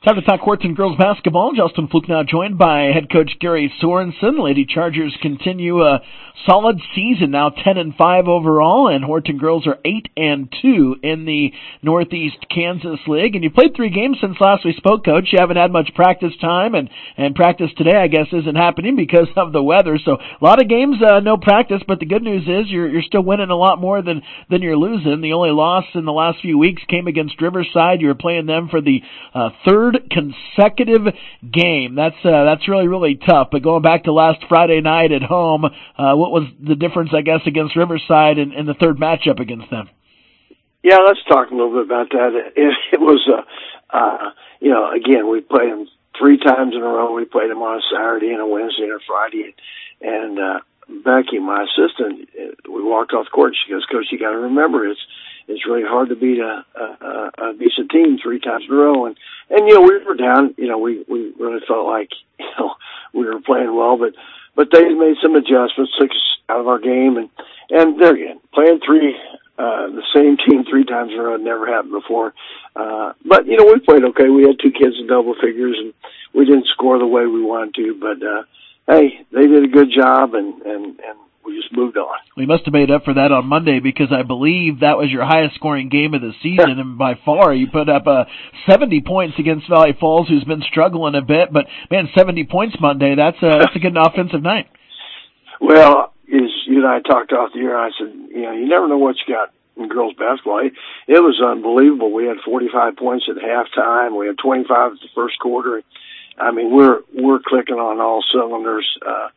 Time to talk Horton girls basketball. Justin Fluke now joined by head coach Gary Sorensen. Lady Chargers continue a solid season, now 10-5 overall, and Horton girls are 8-2 in the Northeast Kansas League. And you played 3 games since last we spoke, Coach. You haven't had much practice time, and practice today, I guess, isn't happening because of the weather. So a lot of games, no practice. But the good news is you're still winning a lot more than you're losing. The only loss in the last few weeks came against Riverside. You were playing them for the third consecutive game. That's really tough. But going back to last Friday night at home, what was the difference, I guess, against Riverside in the third matchup against them? Yeah, let's talk a little bit about that. It was, again, we played them 3 times in a row. We played them on a Saturday and a Wednesday and a Friday. And Becky, my assistant, we walked off the court. She goes, "Coach, you got to remember, it's really hard to beat a decent team 3 times in a row." And we were down. We really felt like we were playing well, but they made some adjustments, took us out of our game, and there again, playing the same team 3 times in a row had never happened before. But we played okay. We had 2 kids in double figures, and we didn't score the way we wanted to. But hey, they did a good job, and we just moved on. We must have made up for that on Monday because I believe that was your highest scoring game of the season, and by far you put up 70 points against Valley Falls, who's been struggling a bit. But man, 70 points Monday, that's a good offensive night. Well, as you and I talked off the air, I said, you never know what you got in girls basketball. It was unbelievable. We had 45 points at halftime. We had 25 at the first quarter. I mean, we're clicking on all cylinders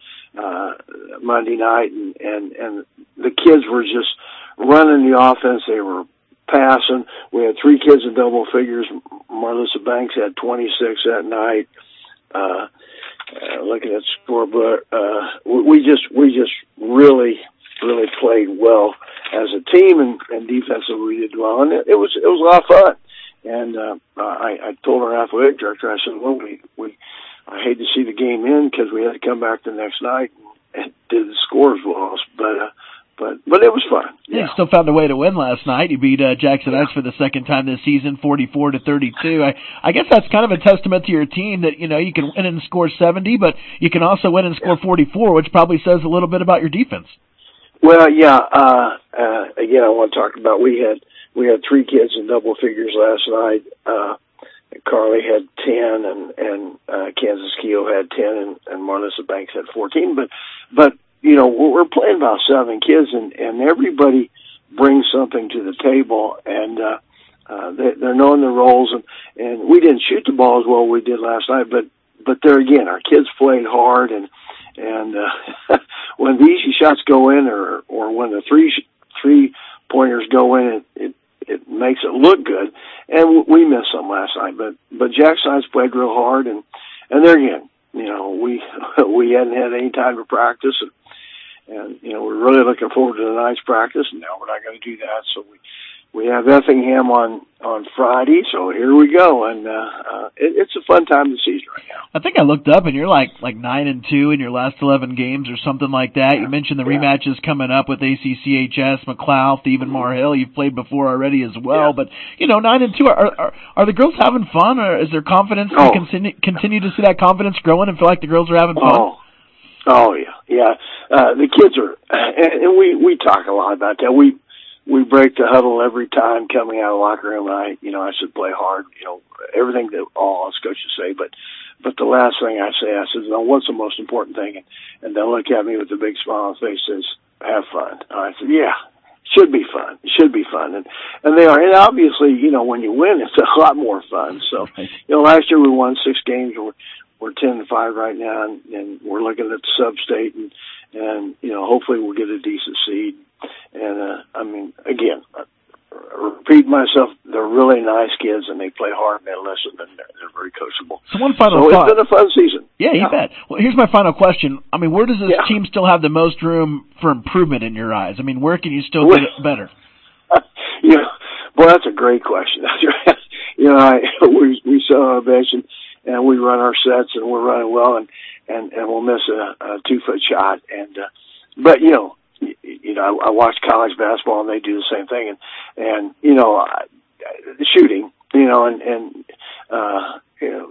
Monday night, and the kids were just running the offense. They were passing. We had 3 kids in double figures. Marlissa Banks had 26 that night. Looking at scoreboard, we just really played well as a team, and defensively we did well, and it was a lot of fun. And I told our athletic director, I said, well, I hate to see the game in because we had to come back the next night and did the scores lost, but it was fun. Yeah, you still found a way to win last night. You beat Jackson Heights for the second time this season, 44-32. I guess that's kind of a testament to your team that you can win and score 70, but you can also win and score 44, which probably says a little bit about your defense. Well, yeah. Again, I want to talk about we had 3 kids in double figures last night. Carly had 10, and Kansas Keo had 10, and Marlissa Banks had 14. But we're playing about 7 kids, and everybody brings something to the table, and they're knowing their roles. And we didn't shoot the ball as well as we did last night, but there again, our kids played hard, and when the easy shots go in, or when the three pointers go in, it makes it look good. And we missed some last night, but Jackson Heights played real hard, and there again, we hadn't had any time to practice, and we're really looking forward to tonight's practice. And now we're not going to do that, so we have Effingham on Friday, so here we go, and it's a fun time of the season right now. I think I looked up, and you're like 9-2 in your last 11 games or something like that. Yeah. You mentioned the rematches coming up with ACCHS, McLeod, even Mar Hill. You've played before already as well, but 9-2. Are the girls having fun, or is there confidence? Oh. You continue to see that confidence growing and feel like the girls are having fun? Oh yeah. The kids are, and we talk a lot about that. We break the huddle every time coming out of the locker room, and I said, play hard, everything that all us coaches say, but the last thing I said, no, what's the most important thing? And they'll look at me with a big smile on their face, says, have fun. And I said, yeah, should be fun. It should be fun. And they are. And obviously, when you win, it's a lot more fun. So, last year we won 6 games. We're 10-5 right now, and we're looking at the sub-state, and hopefully we'll get a decent seed. And again, repeat myself, they're really nice kids, and they play hard, and they listen, and they're very coachable. So one final thought. It's been a fun season. Yeah, you bet. Well, here's my final question. Where does this team still have the most room for improvement in your eyes? Where can you still get it better? Boy, that's a great question. We sit on our bench, and we run our sets, and we're running well, and we'll miss a 2-foot shot, but I watch college basketball, and they do the same thing, and shooting,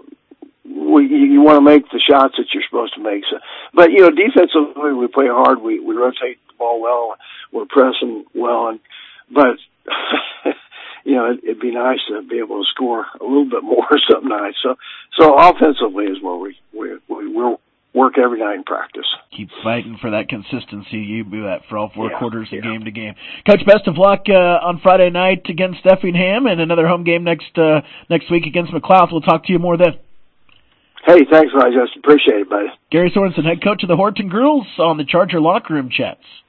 you want to make the shots that you're supposed to make. So, but defensively we play hard. We rotate the ball well. We're pressing well, but it'd be nice to be able to score a little bit more some nights. So offensively is where we'll work every night in practice. Keep fighting for that consistency. You do that for all four quarters and game to game. Coach, best of luck on Friday night against Effingham and another home game next week against McLeod. We'll talk to you more then. Hey, thanks, Justin. Appreciate it, buddy. Gary Sorensen, head coach of the Horton Girls on the Charger Locker Room Chats.